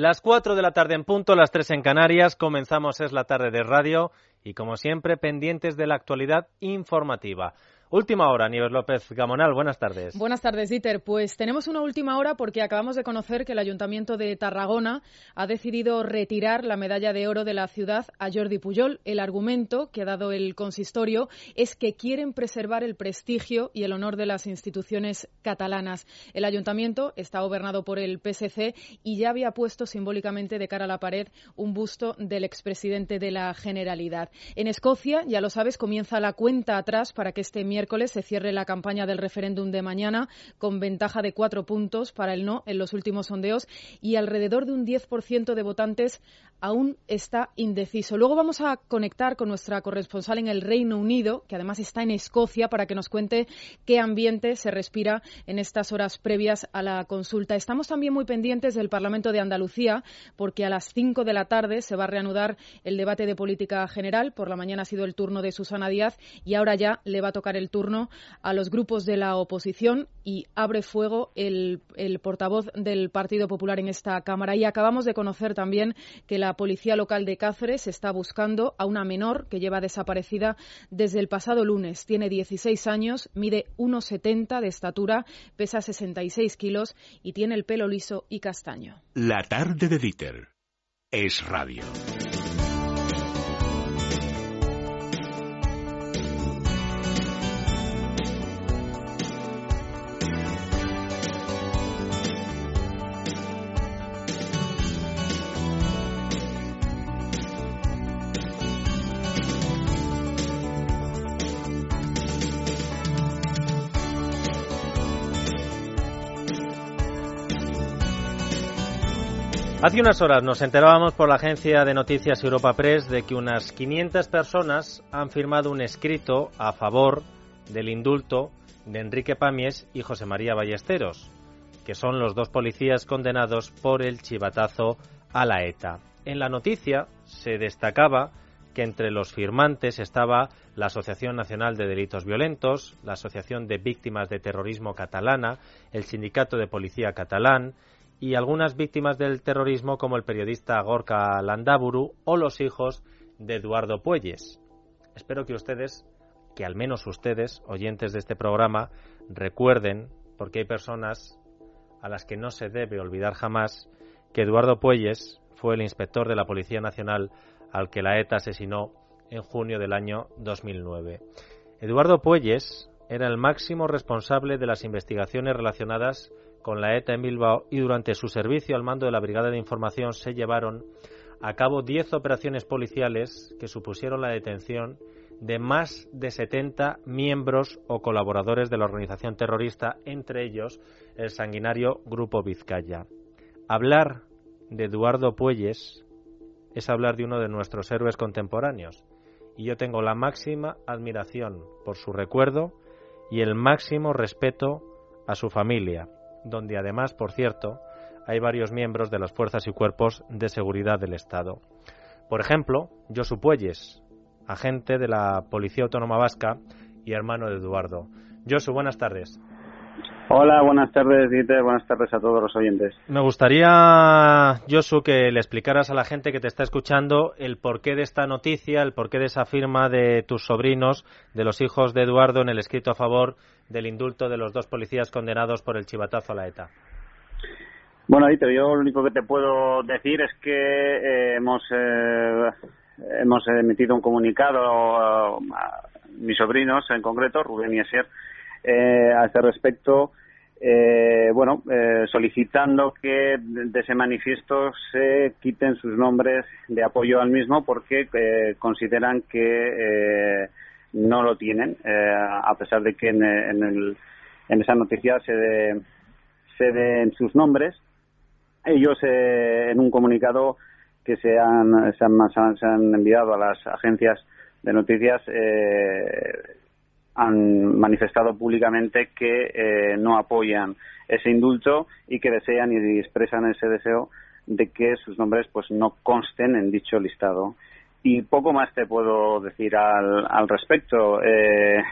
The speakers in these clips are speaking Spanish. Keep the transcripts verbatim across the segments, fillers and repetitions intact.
Las cuatro de la tarde en punto, las tres en Canarias. Comenzamos Es la Tarde de Radio y, como siempre, pendientes de la actualidad informativa. Última hora, Nieves López Gamonal, buenas tardes. Buenas tardes, Dieter. Pues tenemos una última hora porque acabamos de conocer que el Ayuntamiento de Tarragona ha decidido retirar la medalla de oro de la ciudad a Jordi Pujol. El argumento que ha dado el consistorio es que quieren preservar el prestigio y el honor de las instituciones catalanas. El Ayuntamiento está gobernado por el P S C y ya había puesto simbólicamente de cara a la pared un busto del expresidente de la Generalidad. En Escocia, ya lo sabes, comienza la cuenta atrás para que este miércoles miércoles se cierre la campaña del referéndum de mañana con ventaja de cuatro puntos para el no en los últimos sondeos y alrededor de un diez por ciento de votantes aún está indeciso. Luego vamos a conectar con nuestra corresponsal en el Reino Unido, que además está en Escocia, para que nos cuente qué ambiente se respira en estas horas previas a la consulta. Estamos también muy pendientes del Parlamento de Andalucía, porque a las cinco de la tarde se va a reanudar el debate de política general. Por la mañana ha sido el turno de Susana Díaz y ahora ya le va a tocar el turno a los grupos de la oposición y abre fuego el, el portavoz del Partido Popular en esta Cámara. Y acabamos de conocer también que la Policía Local de Cáceres está buscando a una menor que lleva desaparecida desde el pasado lunes. Tiene dieciséis años, mide uno setenta de estatura, pesa sesenta y seis kilos y tiene el pelo liso y castaño. La tarde de Dieter es radio. Hace unas horas nos enterábamos por la agencia de noticias Europa Press de que unas quinientas personas han firmado un escrito a favor del indulto de Enrique Pàmies y José María Ballesteros, que son los dos policías condenados por el chivatazo a la ETA. En la noticia se destacaba que entre los firmantes estaba la Asociación Nacional de Delitos Violentos, la Asociación de Víctimas de Terrorismo Catalana, el Sindicato de Policía Catalán y algunas víctimas del terrorismo como el periodista Gorka Landaburu o los hijos de Eduardo Puelles. Espero que ustedes, que al menos ustedes, oyentes de este programa, recuerden, porque hay personas a las que no se debe olvidar jamás, que Eduardo Puelles fue el inspector de la Policía Nacional al que la ETA asesinó en junio del año dos mil nueve. Eduardo Puelles era el máximo responsable de las investigaciones relacionadas con la ETA en Bilbao y durante su servicio al mando de la Brigada de Información se llevaron a cabo diez operaciones policiales que supusieron la detención de más de setenta miembros o colaboradores de la organización terrorista, entre ellos el sanguinario Grupo Vizcaya. Hablar de Eduardo Puelles es hablar de uno de nuestros héroes contemporáneos y yo tengo la máxima admiración por su recuerdo y el máximo respeto a su familia, donde además, por cierto, hay varios miembros de las fuerzas y cuerpos de seguridad del Estado. Por ejemplo, Josu Puelles, agente de la Policía Autónoma Vasca y hermano de Eduardo. Josu, buenas tardes. Hola, buenas tardes, Dieter. Buenas tardes a todos los oyentes. Me gustaría, Josu, que le explicaras a la gente que te está escuchando el porqué de esta noticia, el porqué de esa firma de tus sobrinos, de los hijos de Eduardo, en el escrito a favor del indulto de los dos policías condenados por el chivatazo a la ETA. Bueno, Dieter, yo lo único que te puedo decir es que eh, hemos eh, hemos emitido un comunicado, uh, a mis sobrinos en concreto, Rubén y Asier, eh, a este respecto, eh, bueno, eh, solicitando que de ese manifiesto se quiten sus nombres de apoyo al mismo porque eh, consideran que eh, no lo tienen, eh, a pesar de que en, en, el, en esa noticia se, de, se den sus nombres. Ellos, eh, en un comunicado que se han, se han, se han enviado a las agencias de noticias, eh, han manifestado públicamente que eh, no apoyan ese indulto y que desean y expresan ese deseo de que sus nombres pues no consten en dicho listado. Y poco más te puedo decir al, al respecto. Eh,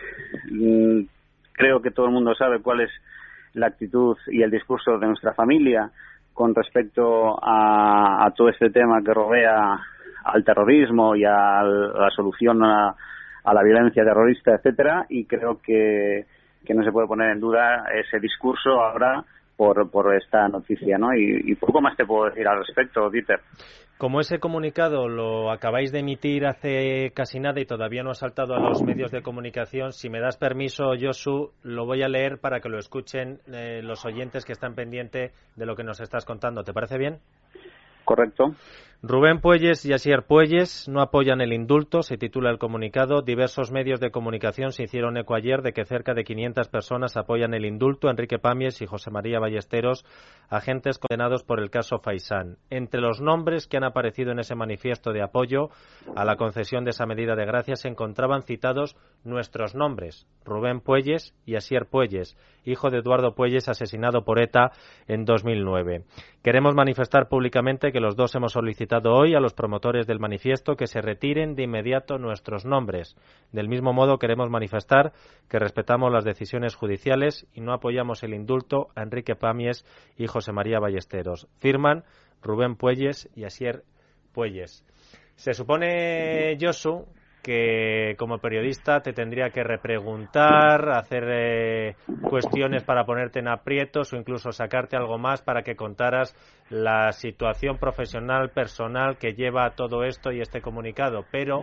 creo que todo el mundo sabe cuál es la actitud y el discurso de nuestra familia con respecto a, a todo este tema que rodea al terrorismo y a la solución a, a la violencia terrorista, etcétera, y creo que, que no se puede poner en duda ese discurso ahora por, por esta noticia, ¿no? Y, y poco más te puedo decir al respecto, Dieter. Como ese comunicado lo acabáis de emitir hace casi nada y todavía no ha saltado a los medios de comunicación, si me das permiso, Josu, lo voy a leer para que lo escuchen eh, los oyentes que están pendientes de lo que nos estás contando. ¿Te parece bien? Correcto. Rubén Puelles y Asier Puelles no apoyan el indulto, se titula el comunicado. Diversos medios de comunicación se hicieron eco ayer de que cerca de quinientas personas apoyan el indulto a Enrique Pàmies y José María Ballesteros, agentes condenados por el caso Faisán. Entre los nombres que han aparecido en ese manifiesto de apoyo a la concesión de esa medida de gracia se encontraban citados nuestros nombres, Rubén Puelles y Asier Puelles, hijo de Eduardo Puelles, asesinado por ETA en dos mil nueve. Queremos manifestar públicamente que los dos hemos solicitado hoy a los promotores del manifiesto que se retiren de inmediato nuestros nombres. Del mismo modo, queremos manifestar que respetamos las decisiones judiciales y no apoyamos el indulto a Enrique Pàmies y José María Ballesteros. Firman Rubén Puelles y Asier Puelles. Se supone, Josu, que como periodista te tendría que repreguntar, hacer eh, cuestiones para ponerte en aprietos o incluso sacarte algo más para que contaras la situación profesional, personal que lleva todo esto y este comunicado, pero,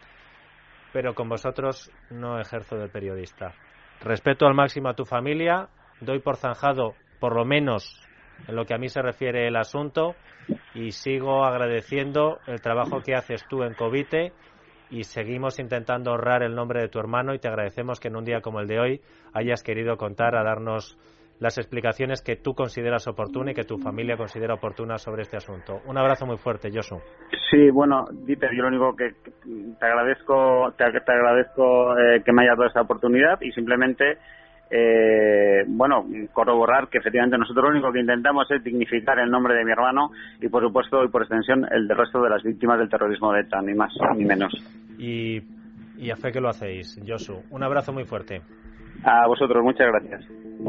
pero con vosotros no ejerzo de periodista. Respeto al máximo a tu familia, doy por zanjado, por lo menos en lo que a mí se refiere el asunto, y sigo agradeciendo el trabajo que haces tú en Covite. Y seguimos intentando honrar el nombre de tu hermano y te agradecemos que en un día como el de hoy hayas querido contar a darnos las explicaciones que tú consideras oportunas y que tu familia considera oportunas sobre este asunto. Un abrazo muy fuerte, Josu. Sí, bueno, Dieter, yo lo único que te agradezco, te, te agradezco eh, que me hayas dado esta oportunidad y simplemente Eh, bueno, corroborar que efectivamente nosotros lo único que intentamos es dignificar el nombre de mi hermano y por supuesto y por extensión el del resto de las víctimas del terrorismo de ETA, ni más ni menos. Y, y a fe que lo hacéis, Josu. Un abrazo muy fuerte. A vosotros, muchas gracias.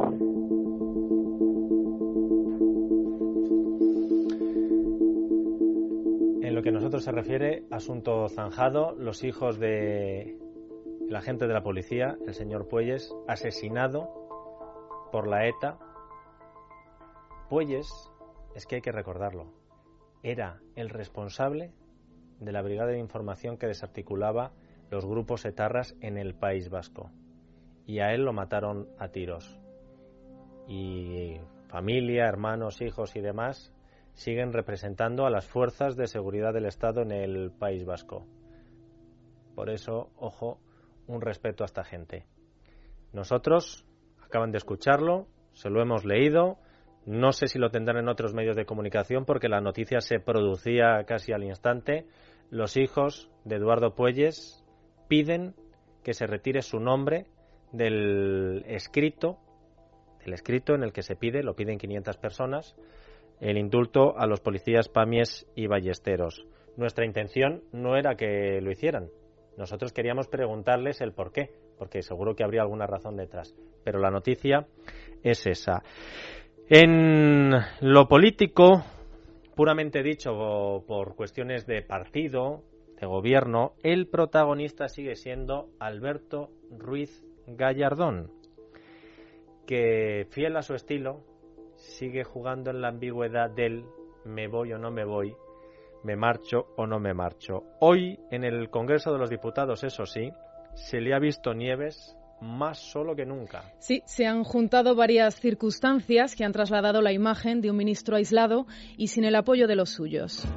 En lo que a nosotros se refiere, asunto zanjado, los hijos de el agente de la policía, el señor Puelles, asesinado por la ETA. Puelles, es que hay que recordarlo, era el responsable de la brigada de información que desarticulaba los grupos etarras en el País Vasco. Y a él lo mataron a tiros. Y familia, hermanos, hijos y demás siguen representando a las fuerzas de seguridad del Estado en el País Vasco. Por eso, ojo, un respeto a esta gente. Nosotros, acaban de escucharlo, se lo hemos leído, no sé si lo tendrán en otros medios de comunicación porque la noticia se producía casi al instante. Los hijos de Eduardo Puelles piden que se retire su nombre del escrito, del escrito en el que se pide, lo piden quinientas personas, el indulto a los policías Pàmies y Ballesteros. Nuestra intención no era que lo hicieran. Nosotros queríamos preguntarles el por qué, porque seguro que habría alguna razón detrás. Pero la noticia es esa. En lo político, puramente dicho, por cuestiones de partido, de gobierno, el protagonista sigue siendo Alberto Ruiz Gallardón, que, fiel a su estilo, sigue jugando en la ambigüedad del me voy o no me voy, me marcho o no me marcho. Hoy, en el Congreso de los Diputados, eso sí, se le ha visto Nieves más solo que nunca. Sí, se han juntado varias circunstancias que han trasladado la imagen de un ministro aislado y sin el apoyo de los suyos.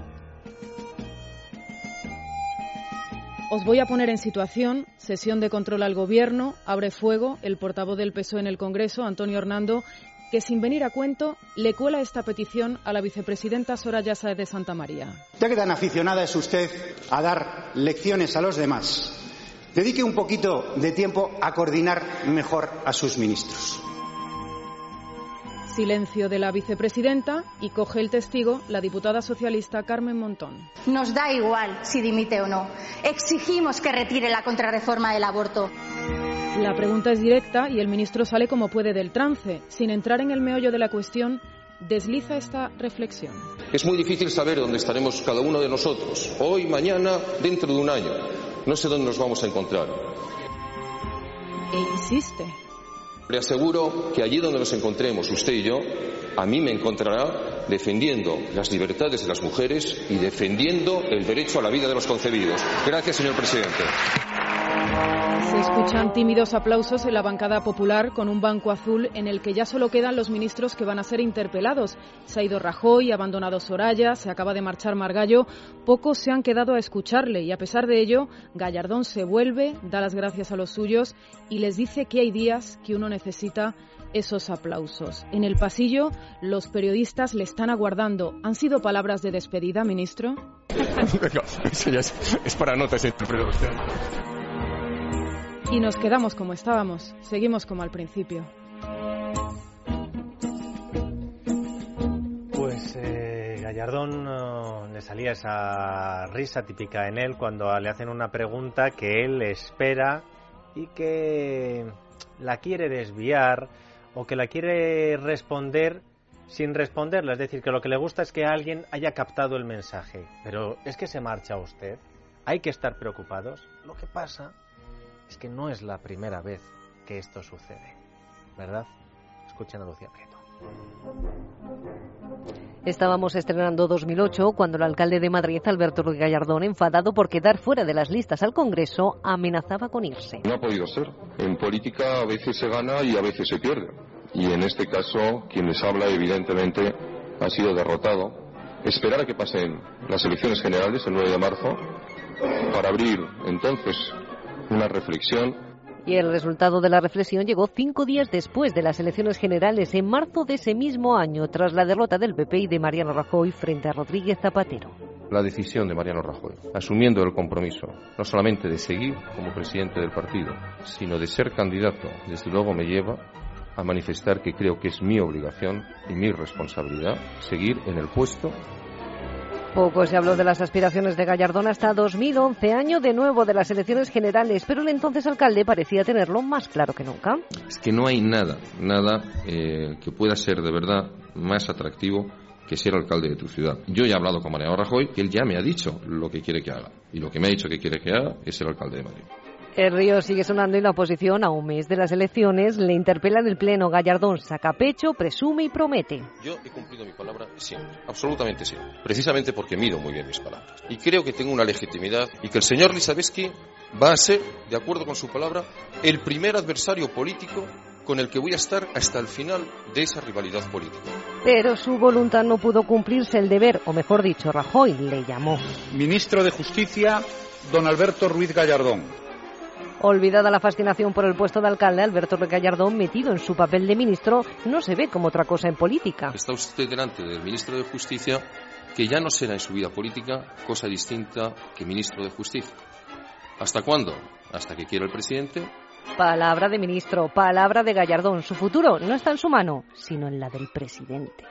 Os voy a poner en situación. Sesión de control al Gobierno, abre fuego el portavoz del P S O E en el Congreso, Antonio Hernando, que sin venir a cuento le cuela esta petición a la vicepresidenta Soraya Sáez de Santamaría. Ya que tan aficionada es usted a dar lecciones a los demás, dedique un poquito de tiempo a coordinar mejor a sus ministros. Silencio de la vicepresidenta y coge el testigo la diputada socialista Carmen Montón. Nos da igual si dimite o no. Exigimos que retire la contrarreforma del aborto. La pregunta es directa y el ministro sale como puede del trance. Sin entrar en el meollo de la cuestión, desliza esta reflexión. Es muy difícil saber dónde estaremos cada uno de nosotros, hoy, mañana, dentro de un año. No sé dónde nos vamos a encontrar. E insiste. Le aseguro que allí donde nos encontremos, usted y yo, a mí me encontrará defendiendo las libertades de las mujeres y defendiendo el derecho a la vida de los concebidos. Gracias, señor presidente. Se escuchan tímidos aplausos en la bancada popular con un banco azul en el que ya solo quedan los ministros que van a ser interpelados. Se ha ido Rajoy, ha abandonado Soraya, se acaba de marchar Margallo. Pocos se han quedado a escucharle y a pesar de ello, Gallardón se vuelve, da las gracias a los suyos y les dice que hay días que uno necesita esos aplausos. En el pasillo, los periodistas le están aguardando. ¿Han sido palabras de despedida, ministro? Eso ya es, es para notas, pero... Y nos quedamos como estábamos, seguimos como al principio. Pues eh, Gallardón uh, le salía esa risa típica en él cuando le hacen una pregunta que él espera y que la quiere desviar o que la quiere responder sin responderla. Es decir, que lo que le gusta es que alguien haya captado el mensaje. Pero es que se marcha usted. Hay que estar preocupados. Lo que pasa es que no es la primera vez que esto sucede, ¿verdad? Escuchen a Lucía Prieto. Estábamos estrenando dos mil ocho cuando el alcalde de Madrid, Alberto Ruiz Gallardón, enfadado por quedar fuera de las listas al Congreso, amenazaba con irse. No ha podido ser. En política a veces se gana y a veces se pierde. Y en este caso, quien les habla, evidentemente, ha sido derrotado. Esperar a que pasen las elecciones generales el nueve de marzo para abrir entonces una reflexión. Y el resultado de la reflexión llegó cinco días después de las elecciones generales, en marzo de ese mismo año, tras la derrota del P P y de Mariano Rajoy frente a Rodríguez Zapatero. La decisión de Mariano Rajoy, asumiendo el compromiso, no solamente de seguir como presidente del partido, sino de ser candidato, desde luego me lleva a manifestar que creo que es mi obligación y mi responsabilidad seguir en el puesto. Poco se habló de las aspiraciones de Gallardón hasta dos mil once, año de nuevo de las elecciones generales, pero el entonces alcalde parecía tenerlo más claro que nunca. Es que no hay nada, nada eh, que pueda ser de verdad más atractivo que ser alcalde de tu ciudad. Yo ya he hablado con Mariano Rajoy, que él ya me ha dicho lo que quiere que haga, y lo que me ha dicho que quiere que haga es ser alcalde de Madrid. El río sigue sonando y la oposición, a un mes de las elecciones, le interpela en el Pleno. Gallardón saca pecho, presume y promete. Yo he cumplido mi palabra siempre, absolutamente siempre, precisamente porque mido muy bien mis palabras. Y creo que tengo una legitimidad y que el señor Lizabetski va a ser, de acuerdo con su palabra, el primer adversario político con el que voy a estar hasta el final de esa rivalidad política. Pero su voluntad no pudo cumplirse, el deber, o mejor dicho, Rajoy le llamó. Ministro de Justicia, don Alberto Ruiz Gallardón. Olvidada la fascinación por el puesto de alcalde, Alberto Ruiz Gallardón, metido en su papel de ministro, no se ve como otra cosa en política. Está usted delante del ministro de Justicia, que ya no será en su vida política cosa distinta que ministro de Justicia. ¿Hasta cuándo? Hasta que quiera el presidente. Palabra de ministro, palabra de Gallardón. Su futuro no está en su mano, sino en la del presidente.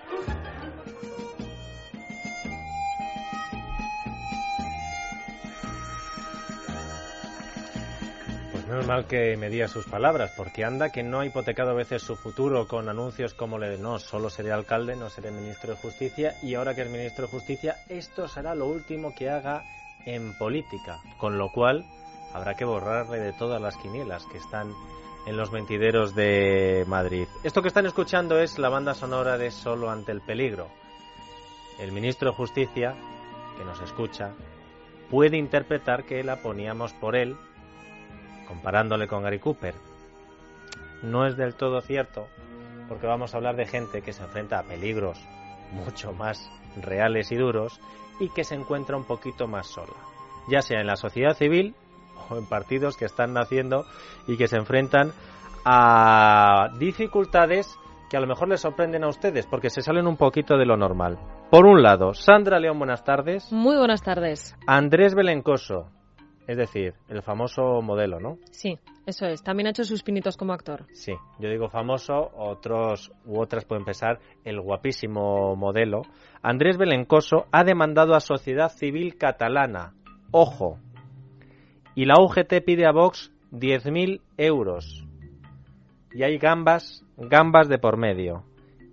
Menos mal que medía sus palabras, porque anda que no ha hipotecado a veces su futuro con anuncios como le de no, solo seré alcalde, no seré ministro de Justicia, y ahora que es ministro de Justicia, esto será lo último que haga en política, con lo cual habrá que borrarle de todas las quinielas que están en los mentideros de Madrid. Esto que están escuchando es la banda sonora de Solo ante el peligro. El ministro de Justicia, que nos escucha, puede interpretar que la poníamos por él, comparándole con Gary Cooper. No es del todo cierto, porque vamos a hablar de gente que se enfrenta a peligros mucho más reales y duros y que se encuentra un poquito más sola, ya sea en la sociedad civil o en partidos que están naciendo y que se enfrentan a dificultades que a lo mejor les sorprenden a ustedes porque se salen un poquito de lo normal. Por un lado, Sandra León, buenas tardes. Muy buenas tardes. Andrés Belencoso, es decir, el famoso modelo, ¿no? Sí, eso es. También ha hecho sus pinitos como actor. Sí, yo digo famoso, otros u otras pueden pensar el guapísimo modelo. Andrés Belencoso ha demandado a Sociedad Civil Catalana. Ojo. Y la U G T pide a Vox diez mil euros. Y hay gambas, gambas de por medio.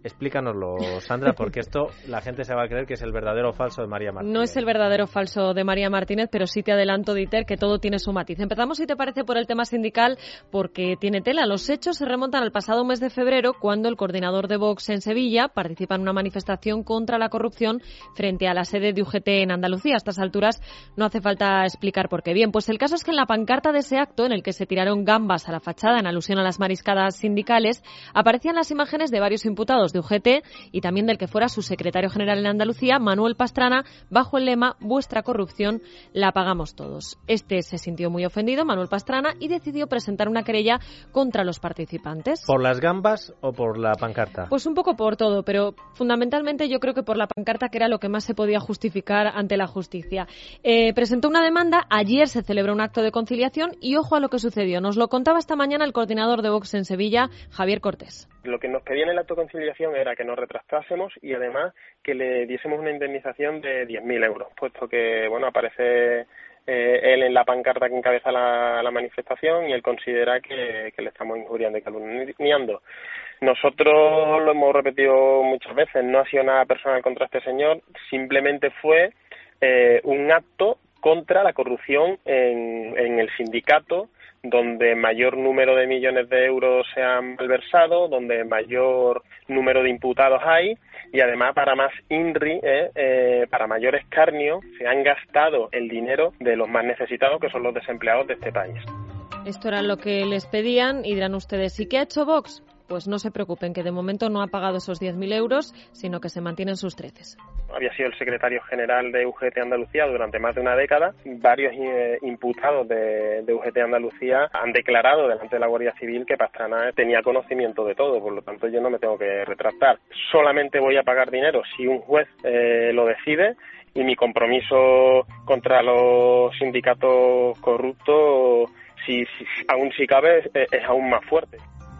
Explícanoslo, Sandra, porque esto la gente se va a creer que es el verdadero o falso de María Martínez. No es el verdadero o falso de María Martínez, pero sí te adelanto, Dieter, que todo tiene su matiz. Empezamos, si te parece, por el tema sindical, porque tiene tela. Los hechos se remontan al pasado mes de febrero, cuando el coordinador de Vox en Sevilla participa en una manifestación contra la corrupción frente a la sede de U G T en Andalucía. A estas alturas no hace falta explicar por qué. Bien, pues el caso es que en la pancarta de ese acto, en el que se tiraron gambas a la fachada en alusión a las mariscadas sindicales, aparecían las imágenes de varios imputados de U G T y también del que fuera su secretario general en Andalucía, Manuel Pastrana, bajo el lema «Vuestra corrupción la pagamos todos». Este se sintió muy ofendido, Manuel Pastrana, y decidió presentar una querella contra los participantes. ¿Por las gambas o por la pancarta? Pues un poco por todo, pero fundamentalmente yo creo que por la pancarta, que era lo que más se podía justificar ante la justicia. Eh, presentó una demanda, ayer se celebró un acto de conciliación y ojo a lo que sucedió. Nos lo contaba esta mañana el coordinador de Vox en Sevilla, Javier Cortés. Lo que nos pedía en el acto de conciliación era que nos retractásemos y además que le diésemos una indemnización de diez mil euros, puesto que, bueno, aparece eh, él en la pancarta que encabeza la, la manifestación y él considera que, que le estamos injuriando y calumniando. Nosotros lo hemos repetido muchas veces, no ha sido nada personal contra este señor, simplemente fue eh, un acto contra la corrupción en, en el sindicato, donde mayor número de millones de euros se han malversado, donde mayor número de imputados hay y además para más INRI, eh, eh, para mayor escarnio, se han gastado el dinero de los más necesitados, que son los desempleados de este país. Esto era lo que les pedían y dirán ustedes, ¿y qué ha hecho Vox? Pues no se preocupen, que de momento no ha pagado esos diez mil euros, sino que se mantienen sus trece. Había sido el secretario general de U G T Andalucía durante más de una década. Varios eh, imputados de, de U G T Andalucía han declarado delante de la Guardia Civil que Pastrana tenía conocimiento de todo, por lo tanto yo no me tengo que retractar. Solamente voy a pagar dinero si un juez eh, lo decide, y mi compromiso contra los sindicatos corruptos, si, si aún si cabe, es, es aún más fuerte.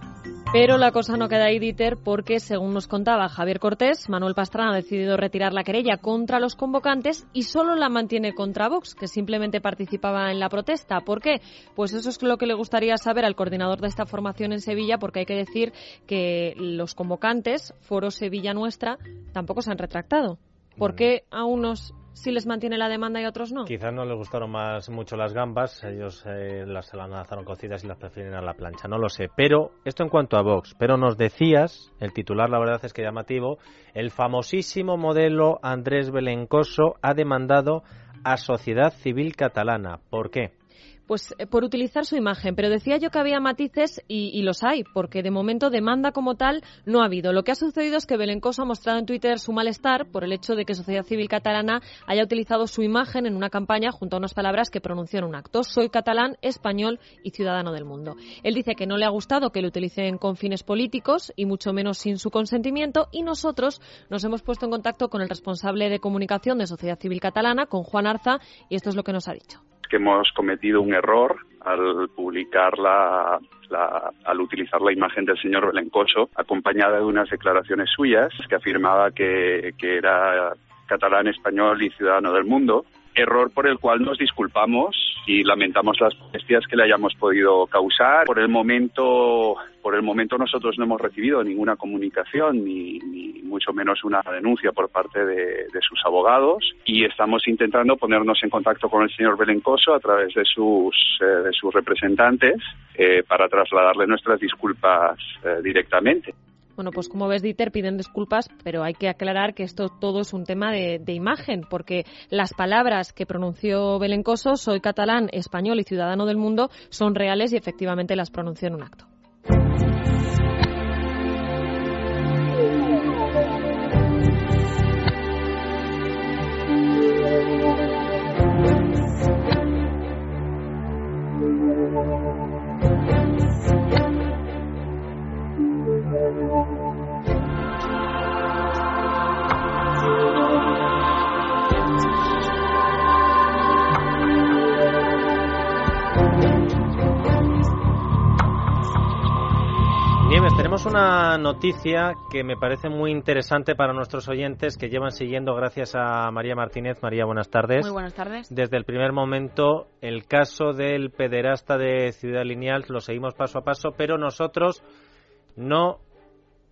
Pero la cosa no queda ahí, Dieter, porque, según nos contaba Javier Cortés, Manuel Pastrana ha decidido retirar la querella contra los convocantes y solo la mantiene contra Vox, que simplemente participaba en la protesta. ¿Por qué? Pues eso es lo que le gustaría saber al coordinador de esta formación en Sevilla, porque hay que decir que los convocantes, Foro Sevilla Nuestra, tampoco se han retractado. ¿Por qué a unos sí les mantiene la demanda y a otros no? Quizás no les gustaron más mucho las gambas, ellos eh, las lanzaron cocidas y las prefieren a la plancha, no lo sé. Pero esto en cuanto a Vox, pero nos decías, el titular la verdad es que llamativo, el famosísimo modelo Andrés Belencoso ha demandado a Sociedad Civil Catalana. ¿Por qué? Pues por utilizar su imagen, pero decía yo que había matices y, y los hay, porque de momento demanda como tal no ha habido. Lo que ha sucedido es que Belencoso ha mostrado en Twitter su malestar por el hecho de que Sociedad Civil Catalana haya utilizado su imagen en una campaña junto a unas palabras que pronunció en un acto: soy catalán, español y ciudadano del mundo. Él dice que no le ha gustado que lo utilicen con fines políticos y mucho menos sin su consentimiento, y nosotros nos hemos puesto en contacto con el responsable de comunicación de Sociedad Civil Catalana, con Juan Arza, y esto es lo que nos ha dicho. Que hemos cometido un error al publicar la, la, al utilizar la imagen del señor Belencoso, acompañada de unas declaraciones suyas que afirmaba que, que era catalán, español y ciudadano del mundo. Error por el cual nos disculpamos y lamentamos las molestias que le hayamos podido causar. Por el momento, por el momento nosotros no hemos recibido ninguna comunicación ni, ni mucho menos una denuncia por parte de, de sus abogados, y estamos intentando ponernos en contacto con el señor Belencoso a través de sus eh, de sus representantes eh, para trasladarle nuestras disculpas eh, directamente. Bueno, pues como ves, Dieter, piden disculpas, pero hay que aclarar que esto todo es un tema de, de imagen, porque las palabras que pronunció Belencoso, soy catalán, español y ciudadano del mundo, son reales y efectivamente las pronunció en un acto. Nieves, tenemos una noticia que me parece muy interesante para nuestros oyentes que llevan siguiendo, gracias a María Martínez. María, buenas tardes. Muy buenas tardes. Desde el primer momento, el caso del pederasta de Ciudad Lineal lo seguimos paso a paso, pero nosotros no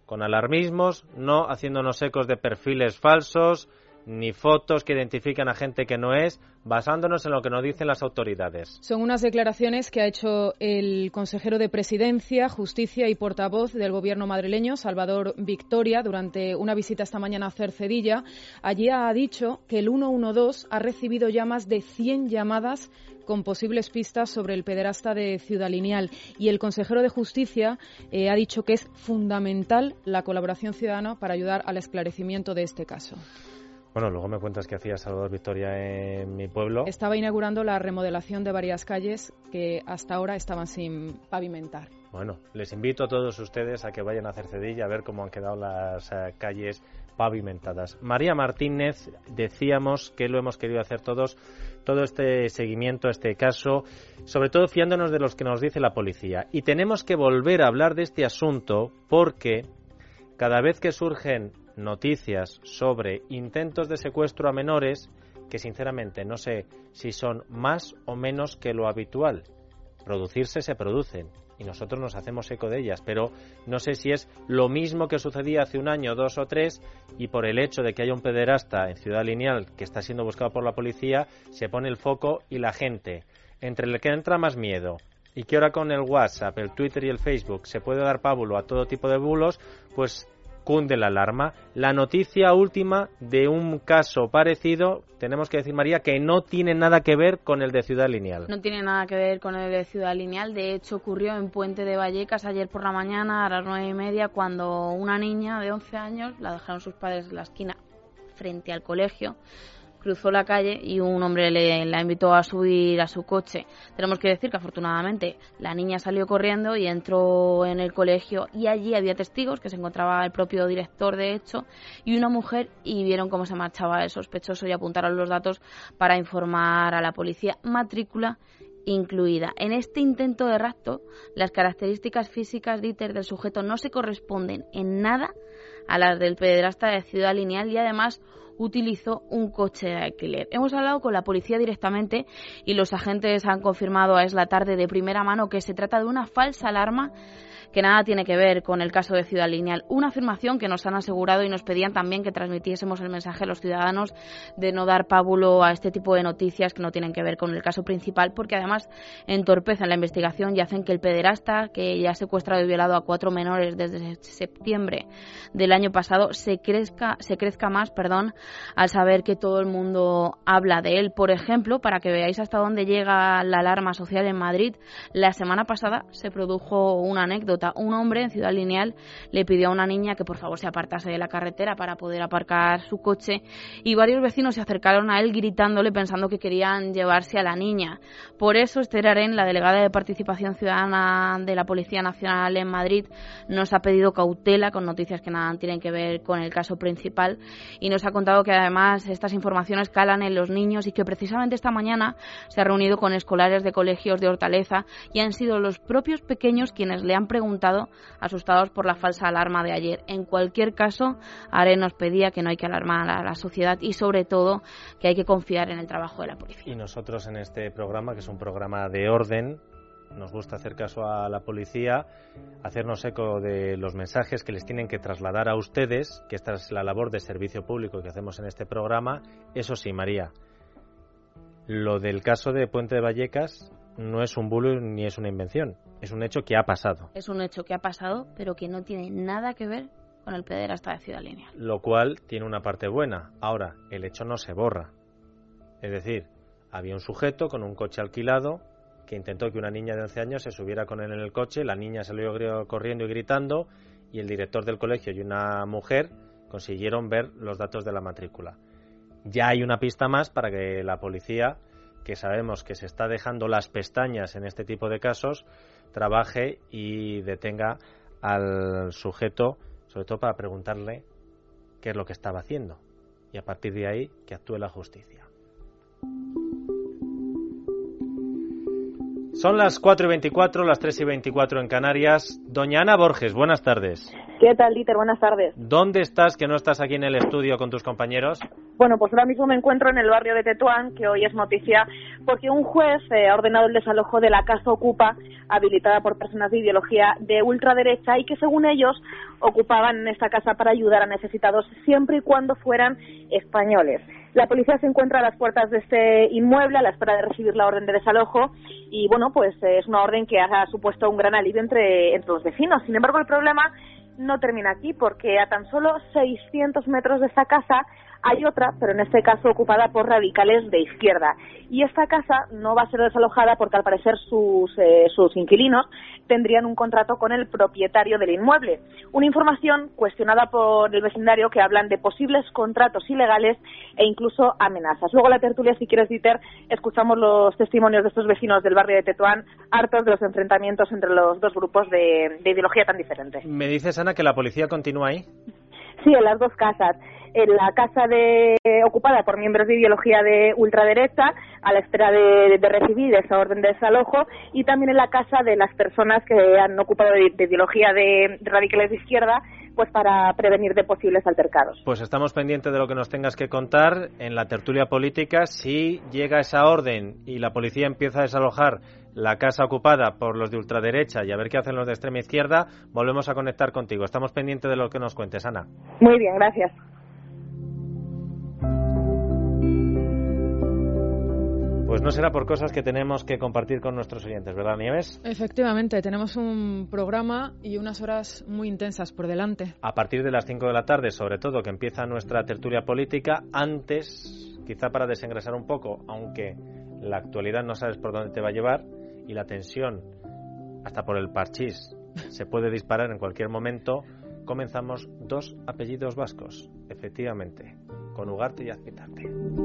con alarmismos, no haciéndonos ecos de perfiles falsos, ni fotos que identifican a gente que no es, basándonos en lo que nos dicen las autoridades. Son unas declaraciones que ha hecho el consejero de Presidencia, Justicia y portavoz del Gobierno madrileño, Salvador Victoria, durante una visita esta mañana a Cercedilla. Allí ha dicho que el ciento doce ha recibido ya más de cien llamadas con posibles pistas sobre el pederasta de Ciudad Lineal. Y el consejero de Justicia eh, ha dicho que es fundamental la colaboración ciudadana para ayudar al esclarecimiento de este caso. Bueno, luego me cuentas que hacía Salvador Victoria en mi pueblo. Estaba inaugurando la remodelación de varias calles que hasta ahora estaban sin pavimentar. Bueno, les invito a todos ustedes a que vayan a Cercedilla a ver cómo han quedado las uh, calles pavimentadas. María Martínez, decíamos que lo hemos querido hacer todos, todo este seguimiento a este caso, sobre todo fiándonos de los que nos dice la policía. Y tenemos que volver a hablar de este asunto porque cada vez que surgen noticias sobre intentos de secuestro a menores, que sinceramente no sé si son más o menos que lo habitual. Producirse se producen y nosotros nos hacemos eco de ellas, pero no sé si es lo mismo que sucedía hace un año, dos o tres, y por el hecho de que haya un pederasta en Ciudad Lineal que está siendo buscado por la policía, se pone el foco y la gente, entre el que entra más miedo y que ahora con el WhatsApp, el Twitter y el Facebook se puede dar pábulo a todo tipo de bulos, pues cunde la alarma. La noticia última de un caso parecido, tenemos que decir, María, que no tiene nada que ver con el de Ciudad Lineal. No tiene nada que ver con el de Ciudad Lineal. De hecho, ocurrió en Puente de Vallecas ayer por la mañana a las nueve y media, cuando una niña de once años, la dejaron sus padres en la esquina frente al colegio, cruzó la calle y un hombre le, la invitó a subir a su coche. Tenemos que decir que afortunadamente la niña salió corriendo y entró en el colegio, y allí había testigos, que se encontraba el propio director de hecho y una mujer, y vieron cómo se marchaba el sospechoso y apuntaron los datos para informar a la policía, matrícula incluida. En este intento de rapto, las características físicas de Iter del sujeto no se corresponden en nada a las del pederasta de Ciudad Lineal, y además utilizó un coche de alquiler. Hemos hablado con la policía directamente y los agentes han confirmado a Es la Tarde de primera mano que se trata de una falsa alarma que nada tiene que ver con el caso de Ciudad Lineal. Una afirmación que nos han asegurado y nos pedían también que transmitiésemos el mensaje a los ciudadanos de no dar pábulo a este tipo de noticias que no tienen que ver con el caso principal, porque además entorpecen la investigación y hacen que el pederasta, que ya ha secuestrado y violado a cuatro menores desde septiembre del año pasado, se crezca, se crezca más, perdón, al saber que todo el mundo habla de él. Por ejemplo, para que veáis hasta dónde llega la alarma social en Madrid, la semana pasada se produjo una anécdota. Un hombre en Ciudad Lineal le pidió a una niña que por favor se apartase de la carretera para poder aparcar su coche, y varios vecinos se acercaron a él gritándole, pensando que querían llevarse a la niña. Por eso Esther Arén, la delegada de Participación Ciudadana de la Policía Nacional en Madrid, nos ha pedido cautela con noticias que nada tienen que ver con el caso principal, y nos ha contado que además estas informaciones calan en los niños y que precisamente esta mañana se ha reunido con escolares de colegios de Hortaleza y han sido los propios pequeños quienes le han preguntado, asustados por la falsa alarma de ayer. En cualquier caso, Arén nos pedía que no hay que alarmar a la sociedad y sobre todo que hay que confiar en el trabajo de la policía. Y nosotros en este programa, que es un programa de orden, nos gusta hacer caso a la policía, hacernos eco de los mensajes que les tienen que trasladar a ustedes, que esta es la labor de servicio público que hacemos en este programa. Eso sí, María, lo del caso de Puente de Vallecas no es un bulo ni es una invención, es un hecho que ha pasado. Es un hecho que ha pasado, pero que no tiene nada que ver con el pederasta de Ciudad Lineal. Lo cual tiene una parte buena. Ahora, el hecho no se borra. Es decir, había un sujeto con un coche alquilado que intentó que una niña de once años se subiera con él en el coche, la niña salió corriendo y gritando, y el director del colegio y una mujer consiguieron ver los datos de la matrícula. Ya hay una pista más para que la policía, que sabemos que se está dejando las pestañas en este tipo de casos, trabaje y detenga al sujeto, sobre todo para preguntarle qué es lo que estaba haciendo, y a partir de ahí que actúe la justicia. Son las cuatro y veinticuatro, las tres y veinticuatro en Canarias. Doña Ana Borges, buenas tardes. ¿Qué tal, Dieter? Buenas tardes. ¿Dónde estás, que no estás aquí en el estudio con tus compañeros? Bueno, pues ahora mismo me encuentro en el barrio de Tetuán, que hoy es noticia porque un juez eh, ha ordenado el desalojo de la casa Ocupa, habilitada por personas de ideología de ultraderecha y que, según ellos, ocupaban en esta casa para ayudar a necesitados siempre y cuando fueran españoles. La policía se encuentra a las puertas de este inmueble a la espera de recibir la orden de desalojo y, bueno, pues eh, es una orden que ha supuesto un gran alivio entre, entre los vecinos. Sin embargo, el problema no termina aquí, porque a tan solo seiscientos metros de esta casa hay otra, pero en este caso ocupada por radicales de izquierda. Y esta casa no va a ser desalojada porque, al parecer, sus, eh, sus inquilinos tendrían un contrato con el propietario del inmueble. Una información cuestionada por el vecindario, que hablan de posibles contratos ilegales e incluso amenazas. Luego, la tertulia, si quieres, Dieter, escuchamos los testimonios de estos vecinos del barrio de Tetuán, hartos de los enfrentamientos entre los dos grupos de, de ideología tan diferentes. ¿Me dices, Ana, que la policía continúa ahí? Sí, en las dos casas. En la casa de, ocupada por miembros de ideología de ultraderecha, a la espera de, de recibir esa orden de desalojo, y también en la casa de las personas que han ocupado de, de ideología de, de radicales de izquierda, pues para prevenir de posibles altercados. Pues estamos pendientes de lo que nos tengas que contar en la tertulia política. Si llega esa orden y la policía empieza a desalojar la casa ocupada por los de ultraderecha y a ver qué hacen los de extrema izquierda, volvemos a conectar contigo. Estamos pendientes de lo que nos cuentes, Ana. Muy bien, gracias. Pues no será por cosas que tenemos que compartir con nuestros oyentes, ¿verdad, Nieves? Efectivamente, tenemos un programa y unas horas muy intensas por delante. A partir de las cinco de la tarde, sobre todo, que empieza nuestra tertulia política. Antes, quizá para desengrasar un poco, aunque la actualidad no sabes por dónde te va a llevar y la tensión, hasta por el parchís, se puede disparar en cualquier momento, comenzamos Dos apellidos vascos, efectivamente, con Ugarte y Azpitarte.